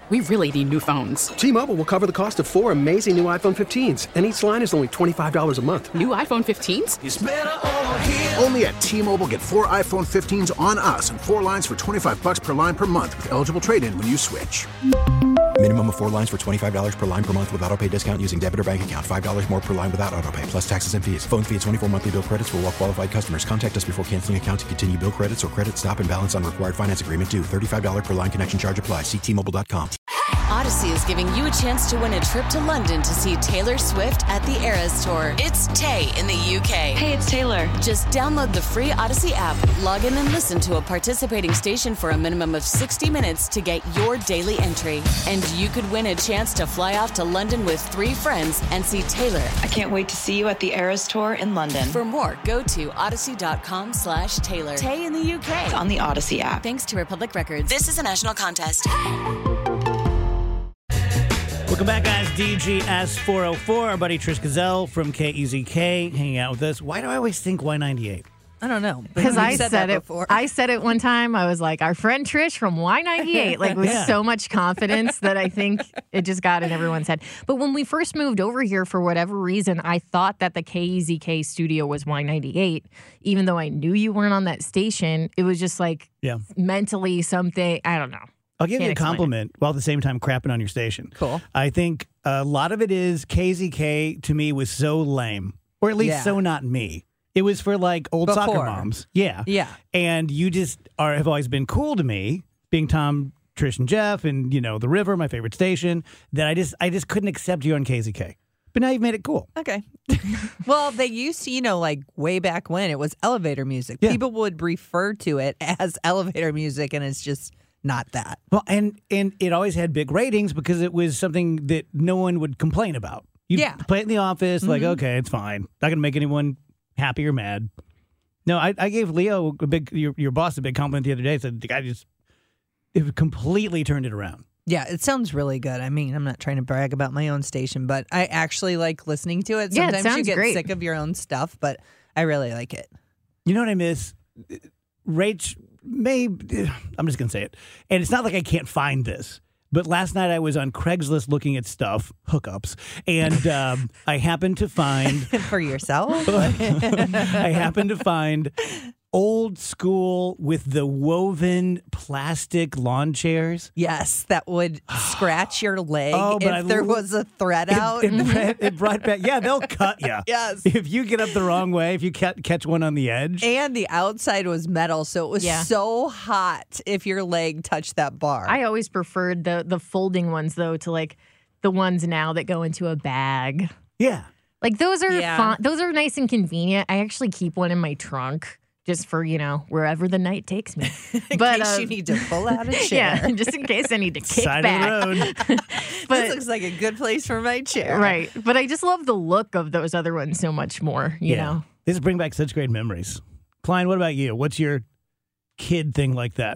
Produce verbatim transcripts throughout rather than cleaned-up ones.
we really need new phones. T-Mobile will cover the cost of four amazing new iPhone fifteens, and each line is only twenty-five dollars a month. New iPhone fifteens? It's better over here. Only at T-Mobile, get four iPhone fifteens on us and four lines for twenty-five dollars per line per month with eligible trade-in when you switch. Minimum of four lines for twenty-five dollars per line per month with autopay discount using debit or bank account. five dollars more per line without autopay, plus taxes and fees. Phone fee at twenty-four monthly bill credits for well-qualified customers. Contact us before canceling account to continue bill credits or credit stop and balance on required finance agreement due. thirty-five dollars per line connection charge applies. See T Mobile dot com. Odyssey is giving you a chance to win a trip to London to see Taylor Swift at the Eras Tour. It's Tay in the U K. Hey, it's Taylor. Just download the free Odyssey app, log in and listen to a participating station for a minimum of sixty minutes to get your daily entry. And you could win a chance to fly off to London with three friends and see Taylor. I can't wait to see you at the Eras Tour in London. For more, go to odyssey.com slash Taylor. Tay in the U K. It's on the Odyssey app. Thanks to Republic Records. This is a national contest. Welcome back, guys. D G S four oh four. Our buddy Trish Gazelle from K E Z K hanging out with us. Why do I always think Y ninety-eight? I don't know. Because I said, said it before. I said it one time. I was like, our friend Trish from Y ninety-eight, like with Yeah. so much confidence that I think it just got in everyone's head. But when we first moved over here, for whatever reason, I thought that the K E Z K studio was Y ninety-eight. Even though I knew you weren't on that station, it was just like Yeah. mentally something, I don't know. I'll give Can't you a explain compliment while at the same time crapping on your station. Cool. I think a lot of it is K Z K to me was so lame, or at least Yeah. so not me. It was for like old soccer Before. moms. Yeah. Yeah. And you just are have always been cool to me, being Tom, Trish, and Jeff, and you know, The River, my favorite station, that I just I just couldn't accept you on K Z K. But now you've made it cool. Okay. Well, they used to, you know, like way back when it was elevator music. Yeah. People would refer to it as elevator music, and it's just not that. Well, and and it always had big ratings because it was something that no one would complain about. You Yeah. play it in the office, like, Mhm. okay, it's fine. Not going to make anyone happy or mad. No, I, I gave Leo a big, your, your boss a big compliment the other day. Said the guy just it completely turned it around. Yeah, it sounds really good. I mean, I'm not trying to brag about my own station, but I actually like listening to it. Yeah, it Sometimes you sounds get great. sick of your own stuff, but I really like it. You know what I miss? Rach, may, I'm just going to say it. And it's not like I can't find this. But last night I was on Craigslist looking at stuff, hookups, and um, I happened to find... For yourself? I happened to find old school with the woven plastic lawn chairs. Yes, that would scratch your leg Oh, but if I there lo- was a thread It, out. it, brought- it brought back, yeah, they'll cut you. Yes. If you get up the wrong way, if you ca- catch one on the edge. And the outside was metal, so it was Yeah. so hot if your leg touched that bar. I always preferred the the folding ones, though, to like the ones now that go into a bag. Yeah. Like those are Yeah. fun. Those are nice and convenient. I actually keep one in my trunk just for, you know, wherever the night takes me. in But case uh, you need to pull out a chair. yeah, just in case I need to kick Side back. of the road. But this looks like a good place for my chair. right, but I just love the look of those other ones so much more. You yeah. know, This bring back such great memories. Klein, what about you? What's your kid thing like that?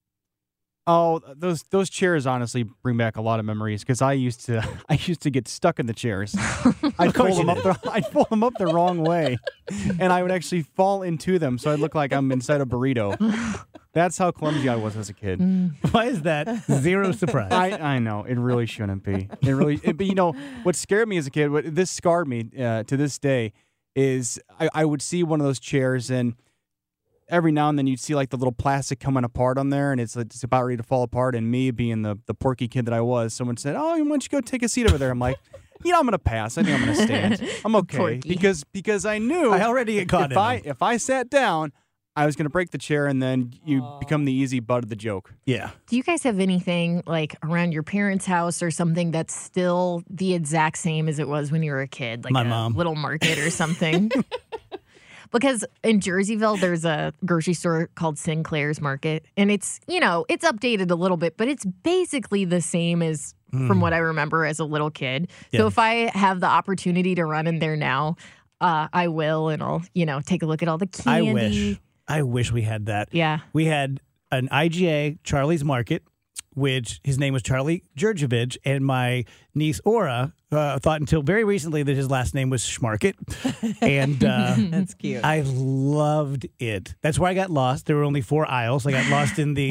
Oh, those those chairs honestly bring back a lot of memories because I used to I used to get stuck in the chairs. I'd course fold them you up the I'd fold them up the wrong way, and I would actually fall into them, so I'd look like I'm inside a burrito. That's how clumsy I was as a kid. Why is that zero surprise? I, I know it really shouldn't be. It really, it, but you know what scared me as a kid. What this scarred me uh, to this day is I, I would see one of those chairs and. Every now and then you'd see like the little plastic coming apart on there, and it's it's about ready to fall apart. And me being the, the porky kid that I was, someone said, "Oh, why don't you go take a seat over there?" I'm like, "You know, I'm gonna pass. I think I'm gonna stand. I'm okay." Porky. Because because I knew I already get caught if in I them. if I sat down, I was gonna break the chair, and then you become the easy butt of the joke. Yeah. do you guys have anything like around your parents' house or something that's still the exact same as it was when you were a kid, like My a mom. little market or something? Because in Jerseyville, there's a grocery store called Sinclair's Market, and it's, you know, it's updated a little bit, but it's basically the same as from what I remember as a little kid. Yeah. So if I have the opportunity to run in there now, uh, I will, and I'll, you know, take a look at all the I candy. wish. I wish we had that. Yeah. We had an I G A, Charlie's Market, which his name was Charlie Jurjevich, and my niece Aura uh, thought until very recently that his last name was Schmarket. And uh, That's cute. I loved it. That's where I got lost. There were only four aisles. I got lost in the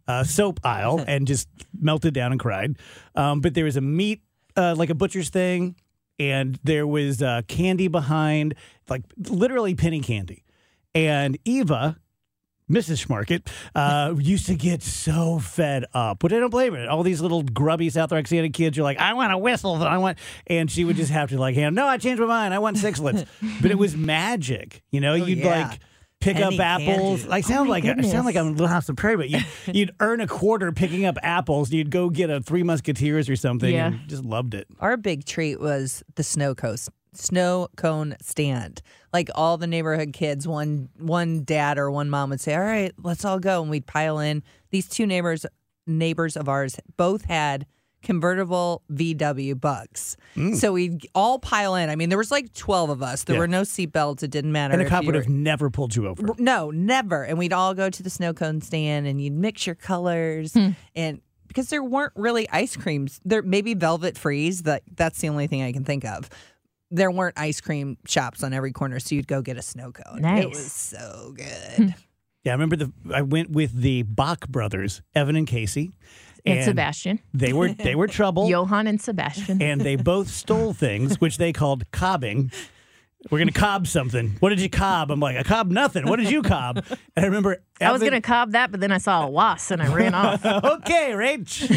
uh, soap aisle and just melted down and cried. Um, but there was a meat, uh, like a butcher's thing, and there was uh, candy behind, like literally penny candy. And Eva, Missus Schmarket, uh, used to get so fed up, but I don't blame her. All these little grubby South Roxana kids are like, I want a whistle. I want, and she would just have to like, hand, no, I changed my mind. I want sixlets. But it was magic. You know, Oh, you'd yeah. like pick Penny up apples. candy. I sound Oh, my like I goodness. sound like I'm in Little House on the Prairie, but you'd, you'd earn a quarter picking up apples. You'd go get a Three Musketeers or something. Yeah. And just loved it. Our big treat was the snow coast. Snow cone stand. Like all the neighborhood kids, one one dad or one mom would say, all right, let's all go. And we'd pile in. These two neighbors neighbors of ours both had convertible V W Bucks. So we'd all pile in. I mean, there was like twelve of us. There Yeah. were no seatbelts. It didn't matter. And a if cop you would were- have never pulled you over. No, never. And we'd all go to the snow cone stand and you'd mix your colors. And because there weren't really ice creams, there maybe Velvet Freeze, that that's the only thing I can think of. There weren't ice cream shops on every corner, so you'd go get a snow cone. Nice. It was so good. Yeah, I remember the I went with the Bach brothers, Evan and Casey. And Sebastian. They were they were trouble. Johann and Sebastian. And they both stole things, which they called cobbing. We're going to cob something. What did you cob? I'm like, I cobbed nothing. What did you cob? And I remember I was Evan- going to cob that, but then I saw a wasp and I ran off. Okay, Rach.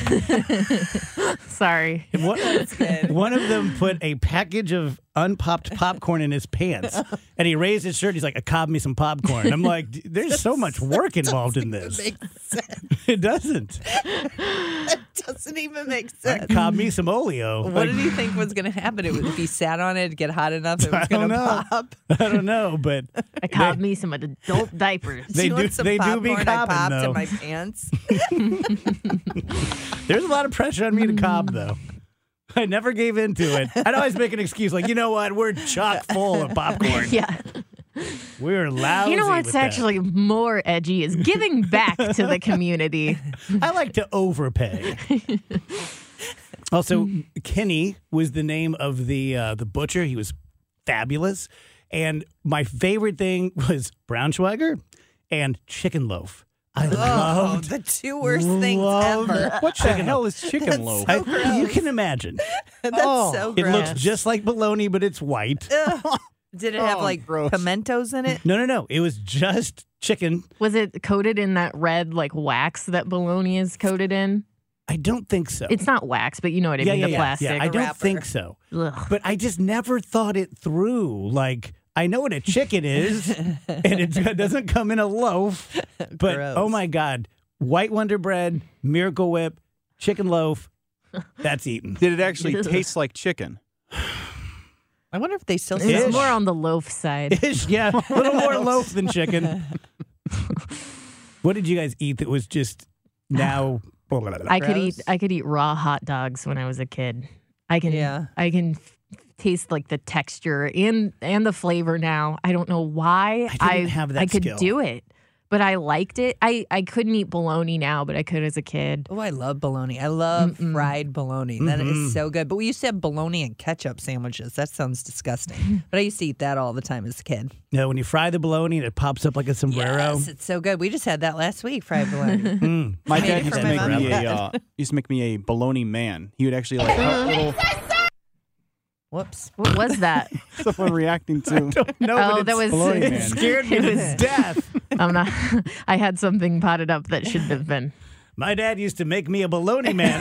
Sorry. One, one of them put a package of unpopped popcorn in his pants, and he raised his shirt. He's like, I cobbed me some popcorn. I'm like, there's so much work involved in this. Make sense. It doesn't. It doesn't even make I sense. cobbed me some oleo. What Like, did he think was going to happen? It was, if he sat on it, it'd get hot enough, it I was don't going to know. pop. I don't know, but I cobbed me some adult diapers. They you do- want some they do popcorn be I cobbing, popped though. in my pants? there's a lot of pressure on me to cob, though. I never gave into it. I'd always make an excuse like, you know what? We're chock full of popcorn. Yeah. We're lousy You know what's with that. actually more edgy is giving back to the community. I like to overpay. Also, Kenny was the name of the uh, the butcher. He was fabulous. And my favorite thing was Braunschweiger and chicken loaf. I Oh, loved the two worst things loved ever. What the hell is chicken loaf? so I, gross. you can imagine. That's Oh, so It gross. looks just like bologna, but it's white. Ugh. Did it have Oh, like gross. pimentos in it? No, no, no. It was just chicken. Was it coated in that red like wax that bologna is coated in? I don't think so. It's not wax, but you know what I yeah, mean, yeah, the yeah. plastic. Yeah, I a don't wrapper. think so. Ugh. But I just never thought it through. Like, I know what a chicken is, and it doesn't come in a loaf. But Gross. oh my God, White Wonder Bread, Miracle Whip, chicken loaf, that's eaten. Did it actually taste like chicken? I wonder if they still It sell was Ish. more on the loaf side. Ish, yeah, a little more loaf than chicken. What did you guys eat that was just now? I could eat Gross. I could eat raw hot dogs when I was a kid. I can Yeah. I can f- taste like the texture and and the flavor now. I don't know why I didn't have that I could skill. do it, but I liked it. I I couldn't eat bologna now, but I could as a kid. Oh, I love bologna. I love fried bologna. That is Mhm. so good. But we used to have bologna and ketchup sandwiches. That sounds disgusting. But I used to eat that all the time as a kid. Yeah, when you fry the bologna and it pops up like a sombrero. Yes, it's so good. We just had that last week, fried bologna. Mm. My Made dad it used for to my make mom. me a uh, used to make me a bologna man. He would actually like cut little Whoops. What was that? someone reacting to. No, Oh, but that it's- was- Bologna it man. scared me It to was- death. I'm not. I had something potted up that shouldn't have been. My dad used to make me a bologna man.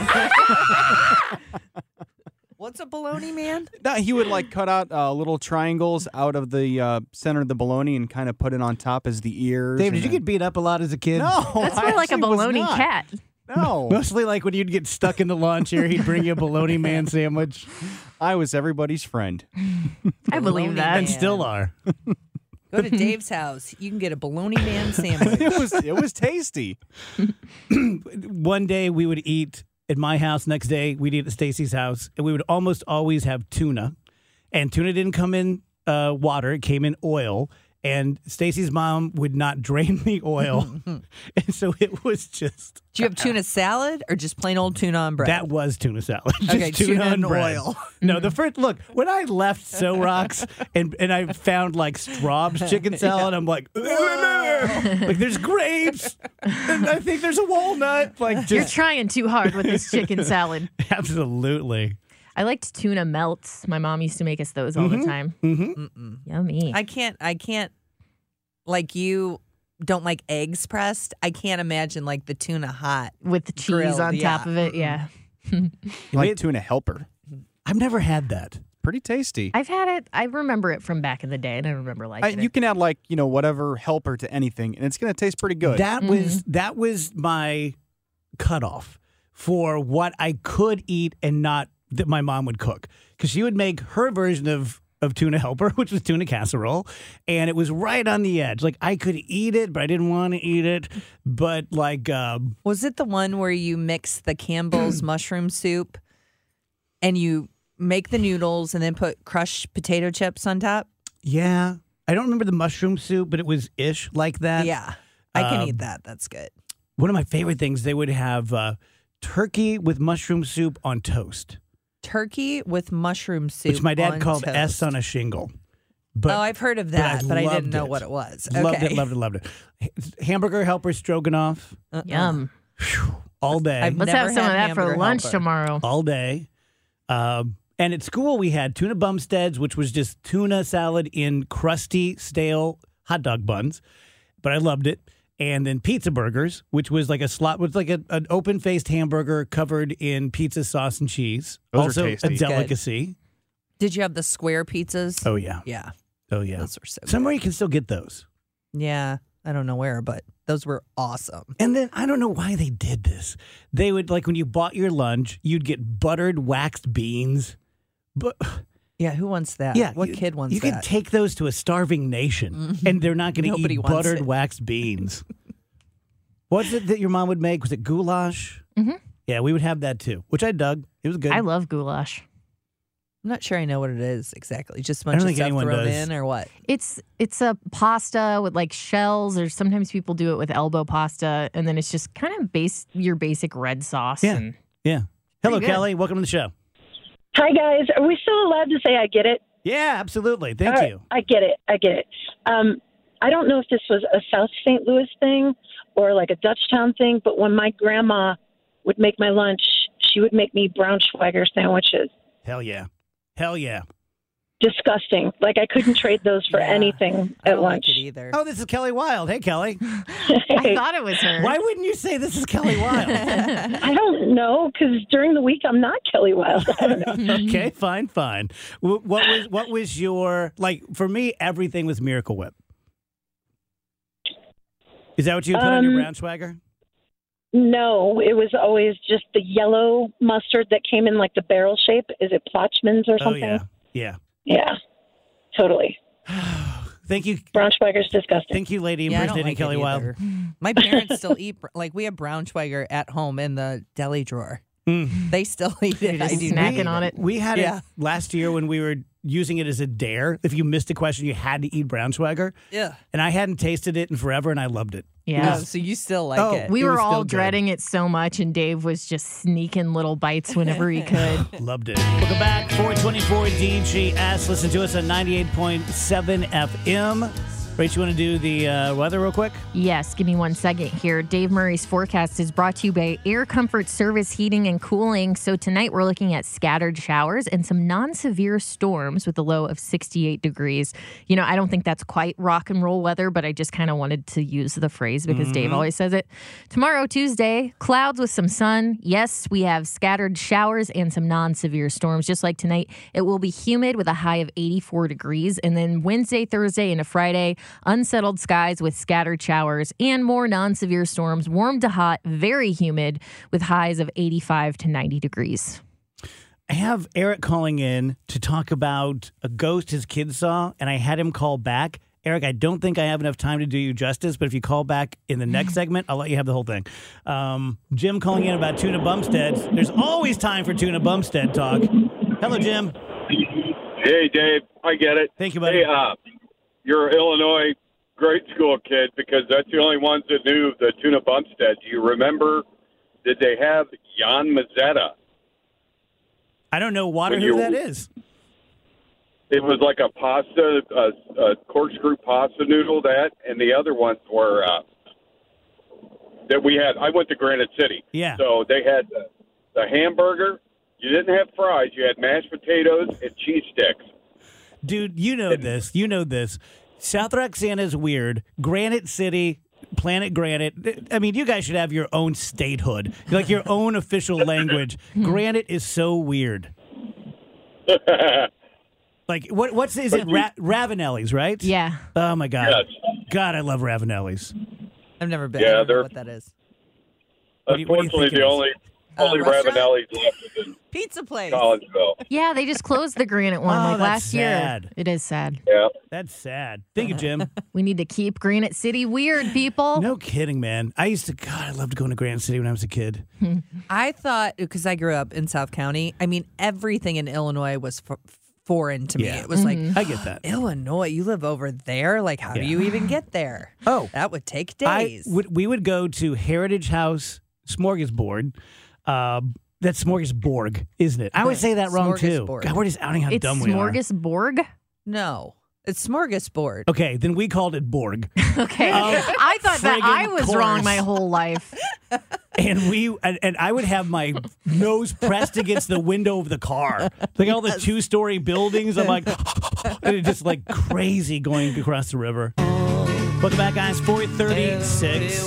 What's a bologna man? No, he would like cut out uh, little triangles out of the uh, center of the bologna and kind of put it on top as the ears. Dave, and did you then- get beat up a lot as a kid? No, That's I more like a actually was bologna not. cat. No, Mostly like when you'd get stuck in the lawn chair, he'd bring you a bologna man sandwich. I was everybody's friend. I believe Bologna that. And man. still are. Go to Dave's house. You can get a bologna man sandwich. It was it was tasty. One day we would eat at my house. Next day we'd eat at Stacy's house. And we would almost always have tuna. And tuna didn't come in uh, water. It came in oil. and Stacy's mom would not drain the oil, and so it was just. Do you have tuna salad or just plain old tuna on bread? That was tuna salad. Just Okay, tuna, tuna and and bread. oil. No, the first look when I left So Rocks and and I found like Straub's chicken salad, I'm like, like there's grapes, and I think there's a walnut. Like just, You're trying too hard with this chicken salad. Absolutely. I liked tuna melts. My mom used to make us those all Mm-hmm. the time. Mm-hmm. Yummy. I can't, I can't, like you don't like eggs pressed. I can't imagine like the tuna hot. With the cheese grilled, on yeah. top of it, yeah. Like tuna helper. I've never had that. Pretty tasty. I've had it. I remember it from back in the day, and I remember I, liking you it. can add like, you know, whatever helper to anything, and it's going to taste pretty good. That was that was my cutoff for what I could eat and not that my mom would cook, because she would make her version of of tuna helper, which was tuna casserole, and it was right on the edge. Like I could eat it, but I didn't want to eat it. But like, um, Was it the one where you mix the Campbell's mushroom soup and you make the noodles and then put crushed potato chips on top? yeah, I don't remember the mushroom soup, but it was ish like that. Yeah, I can Um, eat that. That's good. One of my favorite things, they would have uh, turkey with mushroom soup on toast, Turkey with mushroom soup, which my dad on called toast. S on a shingle. But, oh, I've heard of but I that, but I, loved didn't know it. what it was. Loved Okay. it, loved it, loved it. H- Hamburger helper stroganoff Uh-uh. Yum. all day. I've Let's never have some of had that for hamburger lunch helper. tomorrow. all day. Um, and at school, we had tuna bumsteads, which was just tuna salad in crusty, stale hot dog buns. But I loved it. And then pizza burgers, which was like a slot, was like a, an open-faced hamburger covered in pizza sauce and cheese. Those are also tasty. a Good. delicacy. Did you have the square pizzas? Oh yeah, Yeah, oh yeah. those were so good. Somewhere you can still get those. Yeah, I don't know where, but those were awesome. And then I don't know why they did this. They would, like, when you bought your lunch, you'd get buttered waxed beans. But Yeah, who wants that? yeah, what you- kid wants You that? could take those to a starving nation, and they're not going to Nobody eat wants buttered it. waxed beans. What's it that your mom would make? Was it goulash? Mm-hmm. Yeah, we would have that too, which I dug. It was good. I love goulash. I'm not sure I know what it is exactly. Just a I don't bunch of think stuff anyone thrown does. in or what? It's it's a pasta with like shells, or sometimes people do it with elbow pasta, and then it's just kind of base your basic red sauce. Yeah. And Yeah. Hello, Pretty good. Kelly. Welcome to the show. Hi, guys. Are we still allowed to say I get it? Yeah, absolutely. Thank All right, you. I get it. I get it. Um, I don't know if this was a South Saint Louis thing or like a Dutchtown thing, but when my grandma would make my lunch, she would make me Braunschweiger sandwiches. Hell yeah. Hell yeah. Disgusting. Like I couldn't trade those for Yeah. anything I at don't lunch. like it either. Oh, this is Kelly Wilde. Hey, Kelly. I thought it was her. Why wouldn't you say this is Kelly Wilde? I don't know, because during the week I'm not Kelly Wilde. I don't know. Okay, fine, fine. Wh- What was what was your, like, for me, everything was Miracle Whip. Is that what you put on your Um, Braunschweiger? No, it was always just the yellow mustard that came in like the barrel shape. Is it Plotchman's or Oh, something? yeah. Yeah. Yeah, totally. Thank you. Braunschweiger's disgusting. Thank you, lady Yeah, I don't impersonating like Kelly it Wilde. either. My parents still eat, like, we have Braunschweiger at home in the deli drawer. Mm. They still eat it. just I do snacking not. on it. We had Yeah. it last year when we were using it as a dare. If you missed a question, you had to eat Braunschweiger. Yeah. And I hadn't tasted it in forever, and I loved it. Yeah. Oh, so you still like Oh, it. We It were was still all good. dreading it so much, and Dave was just sneaking little bites whenever he could. Loved it. Welcome back. four twenty-four D G S. Listen to us on ninety-eight point seven F M. Rach, you want to do the uh, weather real quick? Yes, give me one second here. Dave Murray's forecast is brought to you by Air Comfort Service Heating and Cooling. So tonight we're looking at scattered showers and some non-severe storms with a low of sixty-eight degrees. You know, I don't think that's quite rock and roll weather, but I just kind of wanted to use the phrase because Mm-hmm. Dave always says it. Tomorrow, Tuesday, clouds with some sun. Yes, we have scattered showers and some non-severe storms. Just like tonight, it will be humid with a high of eighty-four degrees. And then Wednesday, Thursday, into Friday, unsettled skies with scattered showers and more non-severe storms, warm to hot, very humid with highs of eighty-five to ninety degrees. I have Eric calling in to talk about a ghost his kids saw, and I had him call back. Eric, I don't think I have enough time to do you justice, but if you call back in the next segment, I'll let you have the whole thing. Um, Jim calling in about tuna bumsteads. There's always time for tuna bumstead talk. Hello, Jim. Hey, Dave. I get it. Thank you, buddy. Hey, uh, you're an Illinois grade school kid because that's the only ones that knew the tuna Bumstead. Do you remember? Did they have Jan Mazzetta? I don't know water When who you- that is. It was like a pasta, a, a corkscrew pasta noodle. That and the other ones were uh, that we had. I went to Granite City, Yeah. So they had the, the hamburger. You didn't have fries. You had mashed potatoes and cheese sticks. Dude, you know this. You know this. South Roxana is weird. Granite City, Planet Granite. I mean, you guys should have your own statehood, like your own official language. Granite is so weird. Like, what? What's is it? Ra- Ravenelli's, right? Yeah. Oh my God. Yes. God, I love Ravenelli's. I've never been. Yeah, I don't know they're- what that is. What do you- what do you Unfortunately, think it the is? only Uh, only restaurant? Ravenelli's left is in Pizza place. Collinsville. Yeah, they just closed the Granite one Oh, like that's last sad. year. It is sad. Yeah. That's sad. Thank you, Jim. We need to keep Granite City weird, people. No kidding, man. I used to, God, I loved going to Granite City when I was a kid. I thought, because I grew up in South County, I mean, everything in Illinois was f- foreign to me. Yeah. It was like, I get that. Illinois, you live over there? Like, how do Yeah. you even get there? Oh. That would take I days. would, we would go to Heritage House Smorgasbord. Um, that's Smorgasborg, isn't it? I always say that wrong too. Smorgasbord. God, we're just outing how It's dumb we are. Smorgasborg. no, it's smorgasbord. Okay, then we called it Borg, Okay. Of I thought that I friggin' was wrong course. my whole life. and we and, and I would have my nose pressed against the window of the car, like all the two-story buildings. I'm like, and it's just like crazy going across the river. Welcome back, guys. four thirty-six.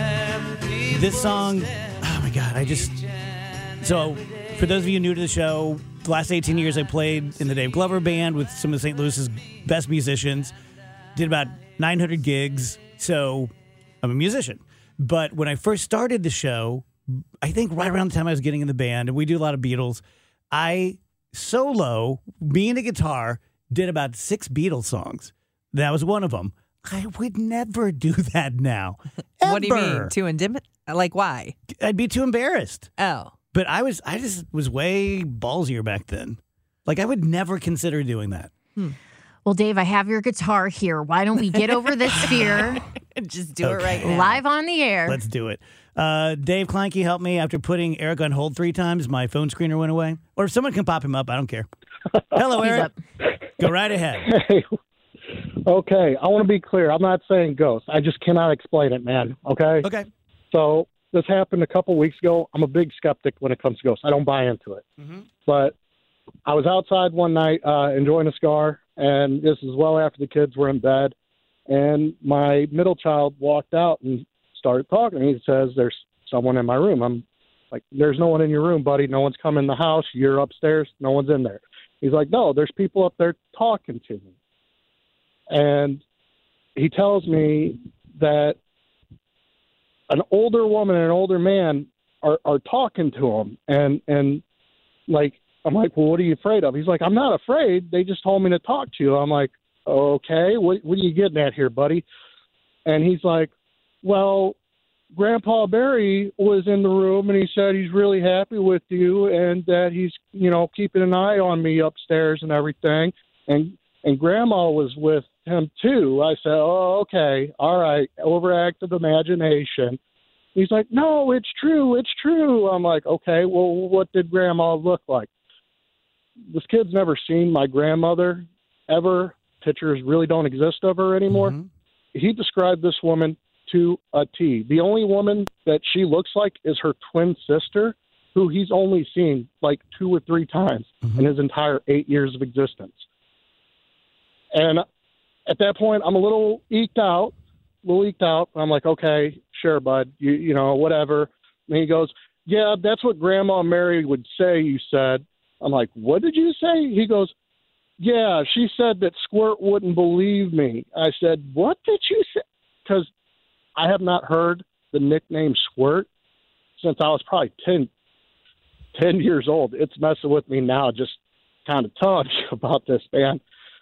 This song, oh my God, I just. So, for those of you new to the show, the last eighteen years I played in the Dave Glover Band with some of Saint Louis's best musicians. Did about nine hundred gigs, so I'm a musician. But when I first started the show, I think right around the time I was getting in the band, and we do a lot of Beatles, I solo, me and the guitar, did about six Beatles songs. That was one of them. I would never do that now. What do you Ever. mean? Too intimate? Like, why? I'd be too embarrassed. Oh. But I was, I just was way ballsier back then. Like, I would never consider doing that. Well, Dave, I have your guitar here. Why don't we get over this fear Just do it Okay. right now. live on the air? Let's do it. Uh, Dave Kleinke helped me after putting Eric on hold three times. My phone screener went away. Or if someone can pop him up, I don't care. Hello, He's Eric. up. Go right ahead. Hey, okay, I want to be clear. I'm not saying ghost. I just cannot explain it, man. Okay? Okay. So this happened a couple weeks ago. I'm a big skeptic when it comes to ghosts. I don't buy into it. Mm-hmm. But I was outside one night uh, enjoying a cigar, and this is well after the kids were in bed. And my middle child walked out and started talking. He says, "There's someone in my room." I'm like, "There's no one in your room, buddy. No one's come in the house. You're upstairs. No one's in there." He's like, "No, there's people up there talking to me." And he tells me that an older woman and an older man are, are talking to him. And, and like, I'm like, "Well, what are you afraid of?" He's like, "I'm not afraid. They just told me to talk to you." I'm like, "Okay, what, what are you getting at here, buddy?" And he's like, "Well, Grandpa Barry was in the room and he said he's really happy with you and that he's, you know, keeping an eye on me upstairs and everything. And, and Grandma was with him too." I said, "Oh, okay. All right. Overactive imagination." He's like, "No, it's true. It's true." I'm like, "Okay, well, what did Grandma look like?" This kid's never seen my grandmother ever. Pictures really don't exist of her anymore. Mhm. He described this woman to a T. The only woman that she looks like is her twin sister, who he's only seen like two or three times Mhm. in his entire eight years of existence. And at that point, I'm a little eked out, a little eked out. I'm like, "Okay, sure, bud, you, you know, whatever." And he goes, "Yeah, that's what Grandma Mary would say, you said." I'm like, "What did you say?" He goes, "Yeah, she said that Squirt wouldn't believe me." I said, "What did you say?" Because I have not heard the nickname Squirt since I was probably ten, ten years old. It's messing with me now, just kind of telling you about this, man.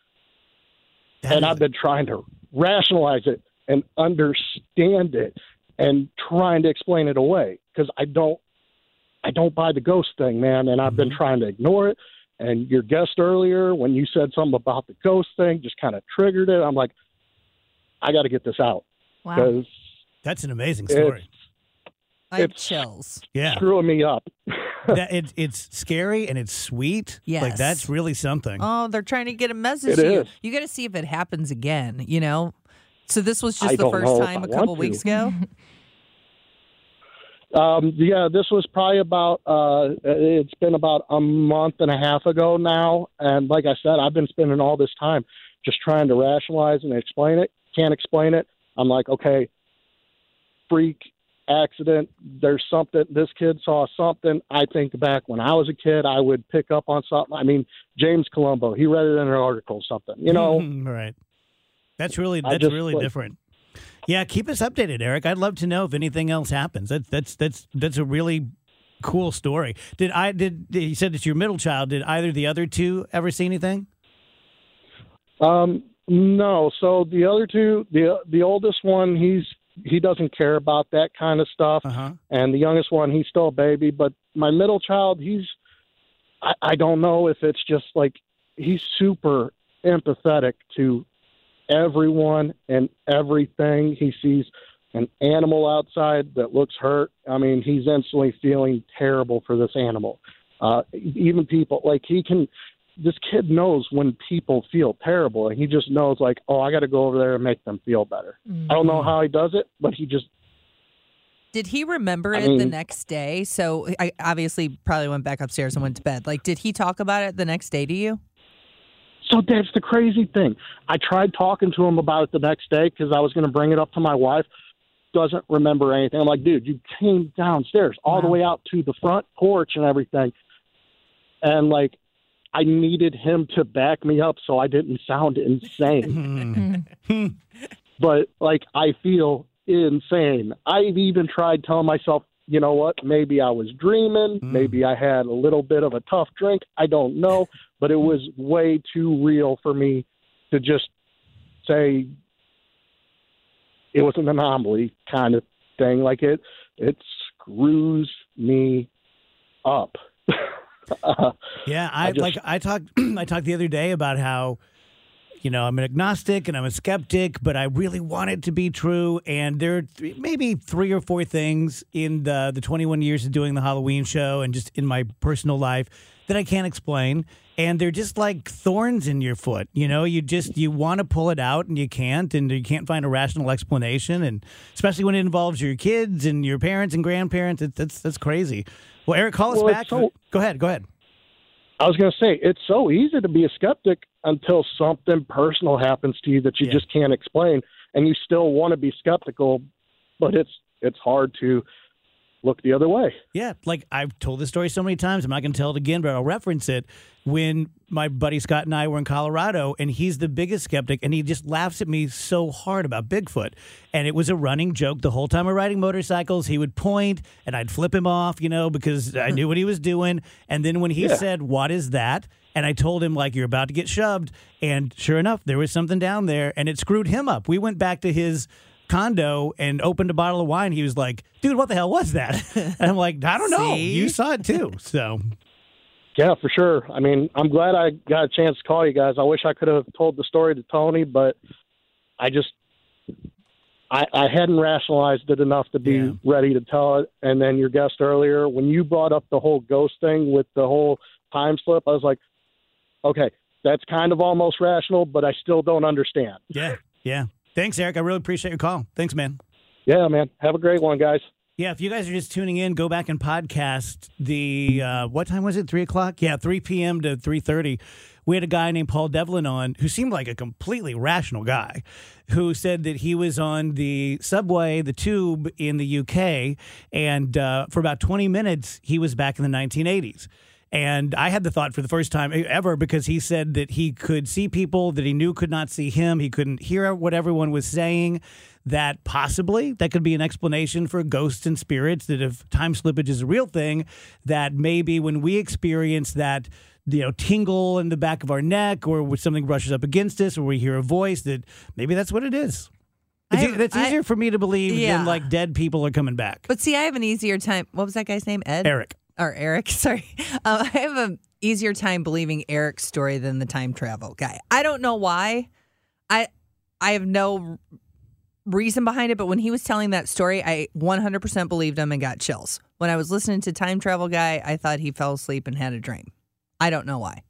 That And is- I've been trying to rationalize it and understand it and trying to explain it away because I don't, I don't buy the ghost thing, man. And I've been trying to ignore it. And your guest earlier, when you said something about the ghost thing, just kind of triggered it. I'm like, I got to get this out. Wow. Because That's an amazing story. I have It's chills. Yeah. screwing me up. That, it, it's scary and it's sweet. Yes. Like, that's really something. Oh, they're trying to get a message It to you. is. You got to see if it happens again, you know? So this was just I the don't first know if time I a couple want weeks to. ago? Um, yeah, this was probably about, uh, it's been about a month and a half ago now. And like I said, I've been spending all this time just trying to rationalize and explain it. Can't explain it. I'm like, okay, freak accident. There's something, this kid saw something. I think back when I was a kid, I would pick up on something. I mean, James Colombo, he read it in an article or something, you know? Right. That's really, I that's just, really like- different. Yeah, keep us updated, Eric. I'd love to know if anything else happens. That's that's that's that's a really cool story. Did I did you said it's your middle child? Did either of the other two ever see anything? Um, no. So the other two, the the oldest one, he's he doesn't care about that kind of stuff, uh-huh. and the youngest one, he's still a baby. But my middle child, he's I, I don't know if it's just like he's super empathetic to everyone and everything. He sees an animal outside that looks hurt. I mean, he's instantly feeling terrible for this animal. Uh, even people, like he can, this kid knows when people feel terrible, and he just knows like, oh, I got to go over there and make them feel better. Mm-hmm. I don't know how he does it, but he just, Did he remember I it the mean- next day? So I obviously probably went back upstairs and went to bed. Like, did he talk about it the next day to you? So that's the crazy thing. I tried talking to him about it the next day because I was going to bring it up to my wife. Doesn't remember anything. I'm like, dude, you came downstairs all wow. the way out to the front porch and everything. And like, I needed him to back me up so I didn't sound insane. But like, I feel insane. I've even tried telling myself, you know what, maybe I was dreaming. Mm. Maybe I had a little bit of a tough drink. I don't know. But it was way too real for me to just say it was an anomaly kind of thing. Like it, it screws me up. uh, yeah, I, I just, like I talked. I talked the other day about how, you know, I'm an agnostic and I'm a skeptic, but I really want it to be true. And there are th- maybe three or four things in the the twenty-one years of doing the Halloween show and just in my personal life that I can't explain. And they're just like thorns in your foot. You know, you just, you want to pull it out and you can't, and you can't find a rational explanation. And especially when it involves your kids and your parents and grandparents, it, that's, that's crazy. Well, Eric, call us well, back. So, go ahead. Go ahead. I was going to say, it's so easy to be a skeptic until something personal happens to you that you yeah. just can't explain. And you still want to be skeptical, but it's, it's hard to look the other way. Yeah, like I've told this story so many times, I'm not going to tell it again, but I'll reference it. When my buddy Scott and I were in Colorado, and he's the biggest skeptic, and he just laughs at me so hard about Bigfoot. And it was a running joke the whole time we're riding motorcycles. He would point, and I'd flip him off, you know, because I knew what he was doing. And then when he yeah. said, "What is that?" and I told him, like, "You're about to get shoved," and sure enough, there was something down there, and it screwed him up. We went back to his condo and opened a bottle of wine. He was like, "Dude, what the hell was that?" And I'm like, "I don't know. You saw it too." So, yeah, for sure. I mean, I'm glad I got a chance to call you guys. I wish I could have told the story to Tony, but I just I, I hadn't rationalized it enough to be yeah. ready to tell it. And then your guest earlier, when you brought up the whole ghost thing with the whole time slip, I was like, okay, that's kind of almost rational, but I still don't understand. Yeah, yeah. Thanks, Eric. I really appreciate your call. Thanks, man. Yeah, man. Have a great one, guys. Yeah, if you guys are just tuning in, go back and podcast the, uh, what time was it, three o'clock? Yeah, three p.m. to three thirty. We had a guy named Paul Devlin on who seemed like a completely rational guy who said that he was on the subway, the tube in the U K, and uh, for about twenty minutes, he was back in the nineteen eighties. And I had the thought for the first time ever because he said that he could see people that he knew could not see him. He couldn't hear what everyone was saying, that possibly that could be an explanation for ghosts and spirits, that if time slippage is a real thing, that maybe when we experience that, you know, tingle in the back of our neck or when something brushes up against us or we hear a voice, that maybe that's what it is. It's, I, that's easier I, for me to believe yeah. than like dead people are coming back. But see, I have an easier time. What was that guy's name? Ed? Eric. Or Eric, sorry. Uh, I have an easier time believing Eric's story than the time travel guy. I don't know why. I I have no reason behind it, but when he was telling that story, I one hundred percent believed him and got chills. When I was listening to Time Travel Guy, I thought he fell asleep and had a dream. I don't know why.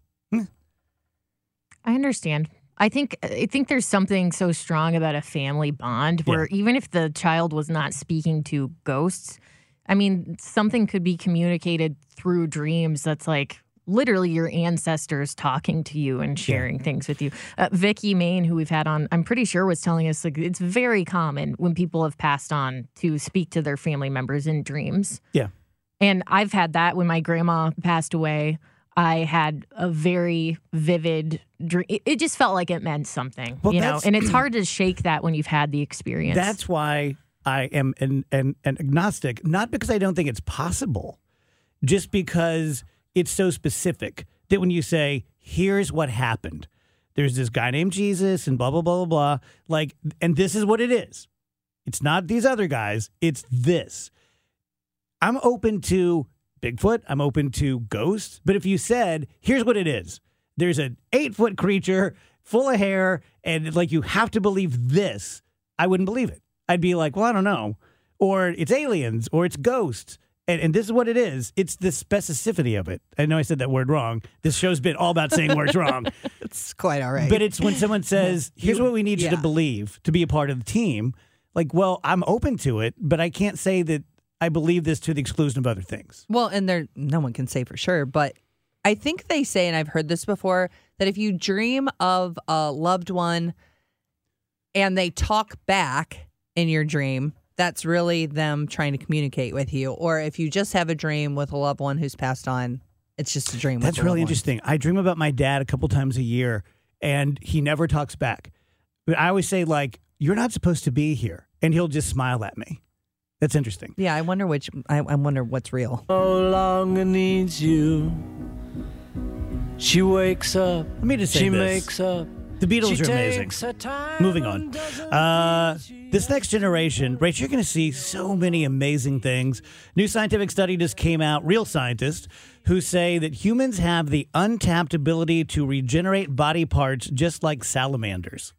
I understand. I think I think there's something so strong about a family bond where Yeah. even if the child was not speaking to ghosts, I mean, something could be communicated through dreams that's like literally your ancestors talking to you and sharing yeah. things with you. Uh, Vicky Main, who we've had on, I'm pretty sure was telling us like it's very common when people have passed on to speak to their family members in dreams. Yeah. And I've had that when my grandma passed away. I had a very vivid dream. It, it just felt like it meant something, well, you know, and it's hard to shake that when you've had the experience. That's why I am an, an, an agnostic, not because I don't think it's possible, just because it's so specific that when you say, here's what happened, there's this guy named Jesus and blah, blah, blah, blah, blah, like, and this is what it is. It's not these other guys. It's this. I'm open to Bigfoot. I'm open to ghosts. But if you said, here's what it is. There's an eight-foot creature full of hair, and like you have to believe this, I wouldn't believe it. I'd be like, well, I don't know. Or it's aliens, or it's ghosts. And, and this is what it is. It's the specificity of it. I know I said that word wrong. This show's been all about saying words wrong. It's quite all right. But it's when someone says, here's what we need yeah. you to believe to be a part of the team. Like, well, I'm open to it, but I can't say that I believe this to the exclusion of other things. Well, and there, no one can say for sure, but I think they say, and I've heard this before, that if you dream of a loved one and they talk back in your dream, that's really them trying to communicate with you. Or if you just have a dream with a loved one who's passed on, it's just a dream. That's with a really loved interesting. I dream about my dad a couple times a year, and he never talks back. But I always say, like, you're not supposed to be here. And he'll just smile at me. That's interesting. Yeah, I wonder which. I, I wonder what's real. No longer needs you. She wakes up. Let me just say she this. makes up. The Beatles she are amazing. Moving on. Uh, this next generation, Rach, you're going to see so many amazing things. New scientific study just came out, real scientists, who say that humans have the untapped ability to regenerate body parts just like salamanders.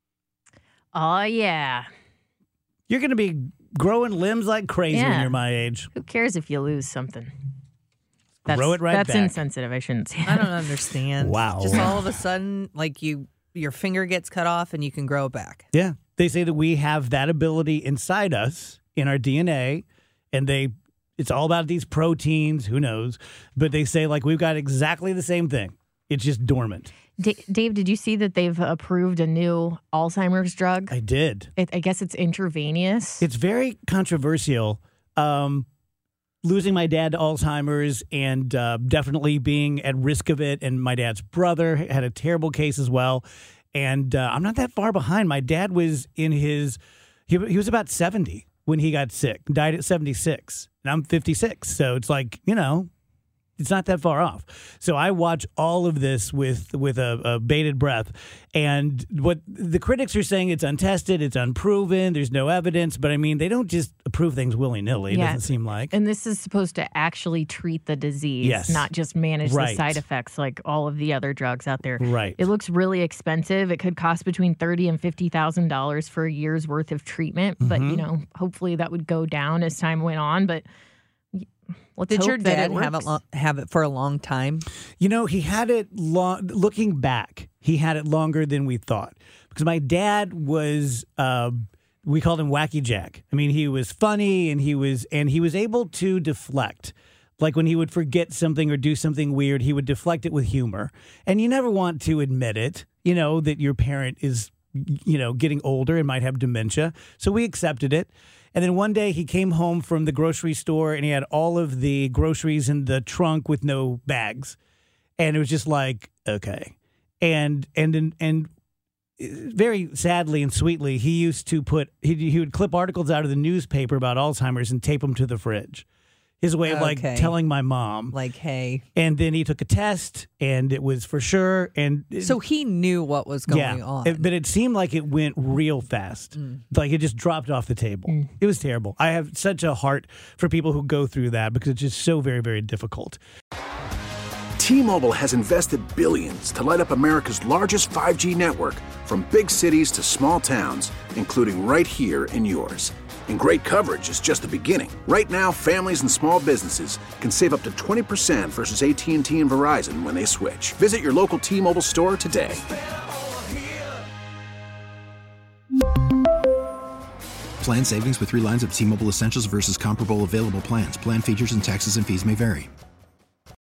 Oh, yeah. You're going to be growing limbs like crazy Yeah. when you're my age. Who cares if you lose something? That's, Grow it right That's back. insensitive. I shouldn't say I don't understand. Wow. Just all of a sudden, like you, your finger gets cut off and you can grow it back. Yeah. They say that we have that ability inside us in our D N A, and they it's all about these proteins, who knows, but they say like we've got exactly the same thing. It's just dormant. D- Dave, did you see that they've approved a new Alzheimer's drug? I did. It, I guess it's intravenous. It's very controversial. Um, losing my dad to Alzheimer's and uh, definitely being at risk of it. And my dad's brother had a terrible case as well. And uh, I'm not that far behind. My dad was in his, he, he was about seventy when he got sick, died at seventy-six. And I'm fifty-six. So it's like, you know, it's not that far off. So I watch all of this with with a, a bated breath. And what the critics are saying, it's untested, it's unproven, there's no evidence. But I mean, they don't just approve things willy-nilly, it Yeah. doesn't seem like. And this is supposed to actually treat the disease, Yes. not just manage the Right. side effects like all of the other drugs out there. Right. It looks really expensive. It could cost between thirty and fifty thousand dollars for a year's worth of treatment. But Mhm. you know, hopefully that would go down as time went on. But let's Did hope your that dad it have it works. lo- have it for a long time? You know, he had it long. Looking back, he had it longer than we thought because my dad was. Uh, we called him Wacky Jack. I mean, he was funny and he was and he was able to deflect. Like when he would forget something or do something weird, he would deflect it with humor. And you never want to admit it, you know, that your parent is, you know, getting older and might have dementia. So we accepted it. And then one day he came home from the grocery store and he had all of the groceries in the trunk with no bags. And it was just like, okay. And and and, and very sadly and sweetly, he used to put he he would clip articles out of the newspaper about Alzheimer's and tape them to the fridge. His way of like Okay. telling my mom. Like, hey. And then he took a test and it was for sure. And So he knew what was going yeah, on. it- but it seemed like it went real fast. Like it just dropped off the table. It was terrible. I have such a heart for people who go through that because it's just so very, very difficult. T-Mobile has invested billions to light up America's largest five G network, from big cities to small towns, including right here in yours. And great coverage is just the beginning. Right now, families and small businesses can save up to twenty percent versus A T and T and Verizon when they switch. Visit your local T-Mobile store today. Plan savings with three lines of T-Mobile Essentials versus comparable available plans. Plan features and taxes and fees may vary.